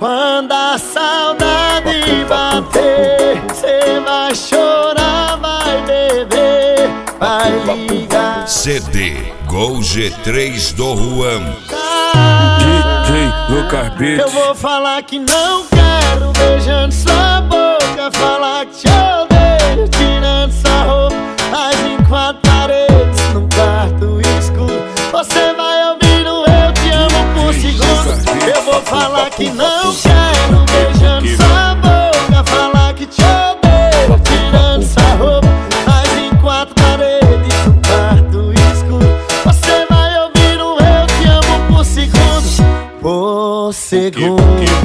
Quando a saudade bater, cê vai chorar, vai beber, vai ligar. CD Gol G3 do Juan. DJ Lucas Beats. Eu vou falar que não quero, beijando sua boca. Falar que te odeio, tirando sua roupa. Mas em quatro paredes, num quarto escuro, você vai ouvir o eu te amo por segundo. Eu vou falar que não quero, beijando sua boca. Falar que te odeio, tirando sua roupa. Mas em quatro paredes, num quarto escuro, você vai ouvir o eu te amo por segundo. Por segundo.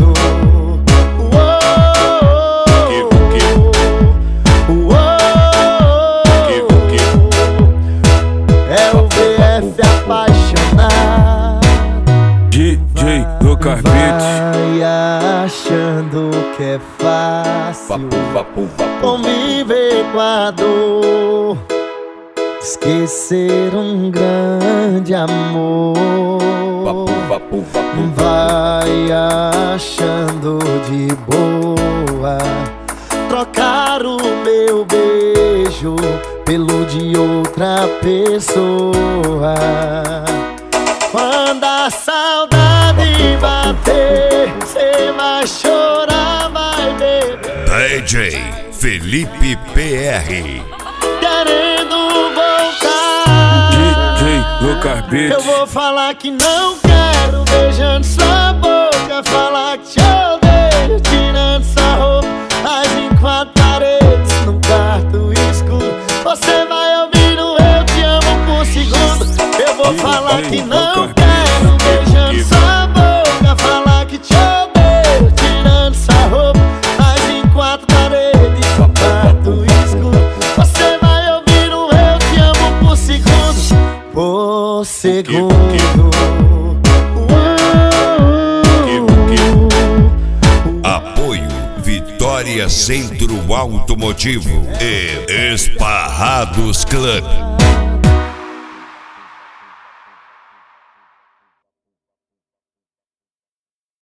É o VF apaixonado. DJ Lucas Beats. Vai achando que é fácil conviver com a dor, esquecer um grande amor. Vai achando de boa trocar o meu beijo pelo de outra pessoa. Quando a saudade bater, cê vai chorar, vai beber. DJ Felipe PR. Querendo voltar. DJ Lucas Beats. Eu vou falar que não quero, beijando sua boca. Falar que te odeio, tirando sua roupa. Mas em quatro paredes, num quarto escuro, você vai ouvir o eu te amo por segundo. Eu vou falar que não quero, beijando sua boca. Falar que te odeio, tirando sua roupa. Mas em quatro paredes, num quarto escuro, você vai ouvir o eu te amo por segundo. Por segundo. Apoio Vitória Centro Automotivo e Esparrados Club.